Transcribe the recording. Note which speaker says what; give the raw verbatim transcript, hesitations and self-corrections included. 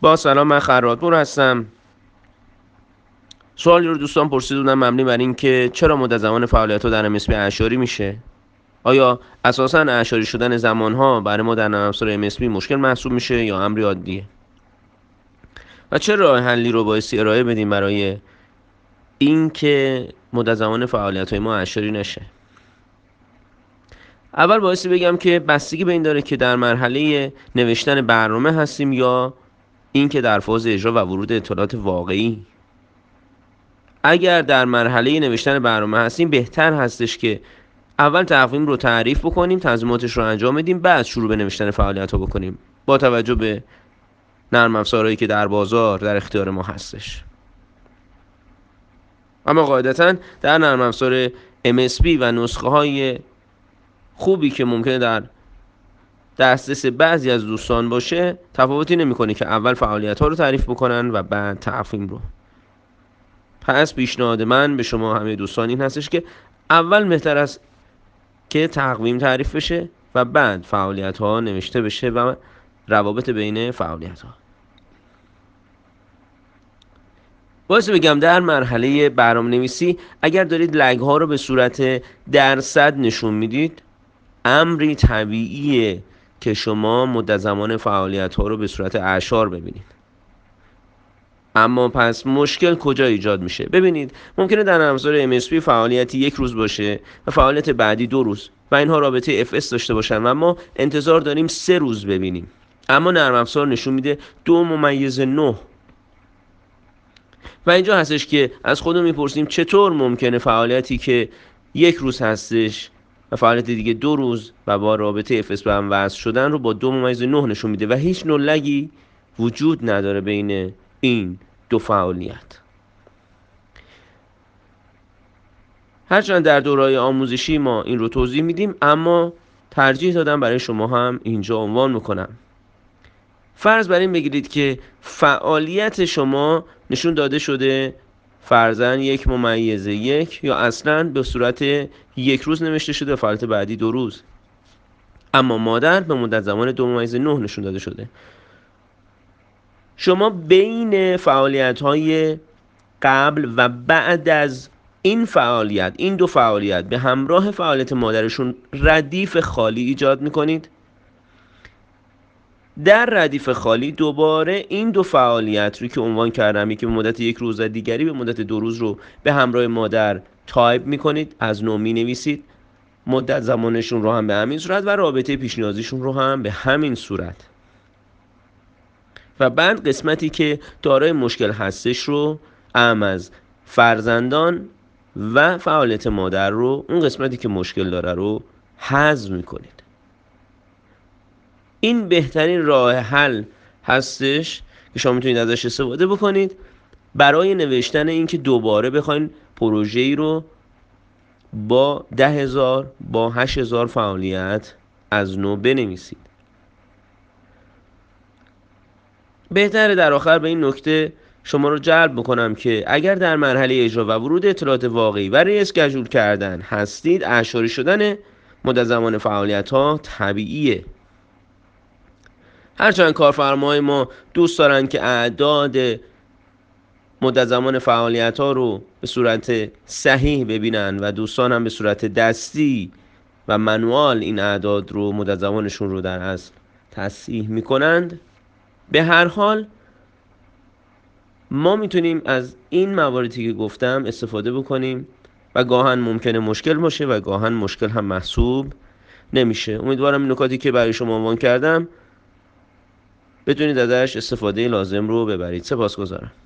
Speaker 1: با سلام، من خرات‌پور هستم. سوالی رو دوستان پرسیده بودن مبنی بر این که چرا مدت زمان فعالیت‌ها در ام اس بی اعشاری میشه؟ آیا اساساً اعشاری شدن زمان‌ها برای ما در نرم افزار ام اس بی مشکل محسوب میشه یا امری عادیه؟ و چه راه حلی رو بایستی ارائه بدیم برای این که مدت زمان فعالیت‌های ما اعشاری نشه؟ اول بایستی بگم که بستگی به این داره که در مرحله نوشتن برنامه هستیم یا این که در فاز اجرا و ورود اطلاعات واقعی. اگر در مرحله نوشتن برنامه هستیم بهتر هستش که اول تقویم رو تعریف بکنیم، تنظیماتش رو انجام بدیم، بعد شروع به نوشتن فعالیت ها بکنیم با توجه به نرم افزارهایی که در بازار در اختیار ما هستش. اما قاعدتا در نرم افزار ام اس بی و نسخه های خوبی که ممکنه در دسترس بعضی از دوستان باشه تفاوتی نمیکنه که اول فعالیت ها رو تعریف بکنن و بعد تقویم رو. پس پیشنهاد من به شما همه دوستان این هستش که اول بهتر است که تقویم تعریف بشه و بعد فعالیت ها نوشته بشه و روابط بین فعالیت ها. باید بگم در مرحله برنامه‌نویسی اگر دارید لگ ها رو به صورت درصد نشون میدید، امری طبیعیه که شما مدت زمان فعالیت ها رو به صورت اعشار ببینید. اما پس مشکل کجا ایجاد میشه؟ ببینید ممکنه در نرم افزار ام اس بی فعالیتی یک روز باشه و فعالیت بعدی دو روز و اینها رابطه اف اس داشته باشن و ما انتظار داریم سه روز ببینیم، اما نرم افزار نشون میده دو ممیز نه. و اینجا هستش که از خودمون میپرسیم چطور ممکنه فعالیتی که یک روز هستش و فعالیت دیگه دو روز و با رابطه اف اس به هم وصل شدن رو با دو ممیز نه نشون میده و هیچ نوع لگی وجود نداره بین این دو فعالیت. هرچند در دوره‌های آموزشی ما این رو توضیح میدیم، اما ترجیح دادم برای شما هم اینجا عنوان میکنم. فرض بر این بگیرید که فعالیت شما نشون داده شده فرضاً یک ممیز یک یا اصلاً به صورت یک روز نوشته شده و فعالیت بعدی دو روز، اما مادر به مدت زمان دو ممیز نه نشون داده شده. شما بین فعالیت‌های قبل و بعد از این فعالیت این دو فعالیت به همراه فعالیت مادرشون ردیف خالی ایجاد میکنید. در ردیف خالی دوباره این دو فعالیت رو که عنوان کردم، یکی به مدت یک روز و دیگری به مدت دو روز رو به همراه مادر تایپ میکنید، از نو می نویسید، مدت زمانشون رو هم به همین صورت و رابطه پیش نیازیشون رو هم به همین صورت. و بعد قسمتی که دارای مشکل هستش رو اهم از فرزندان و فعالیت مادر رو، اون قسمتی که مشکل داره رو حذف میکنید. این بهترین راه حل هستش که شما میتونید ازش استفاده بکنید برای نوشتن این که دوباره بخواین پروژه‌ای رو با ده هزار با هشت هزار فعالیت از نو بنویسید. بهتره در آخر به این نکته شما رو جلب بکنم که اگر در مرحله اجرا و ورود اطلاعات واقعی و ریسکجول کردن هستید، اعشاری شدن مدت زمان فعالیت ها طبیعیه. هرچند کارفرماهای ما دوست دارن که اعداد مدت زمان فعالیت ها رو به صورت صحیح ببینن و دوستان هم به صورت دستی و منوال این اعداد رو مدت زمانشون رو در اصل تصحیح میکنند، به هر حال ما میتونیم از این مواردی که گفتم استفاده بکنیم و گاهن ممکنه مشکل باشه و گاهن مشکل هم محسوب نمیشه. امیدوارم این نکاتی که برای شما عنوان کردم بتونید ازش استفاده لازم رو ببرید. سپاسگزارم.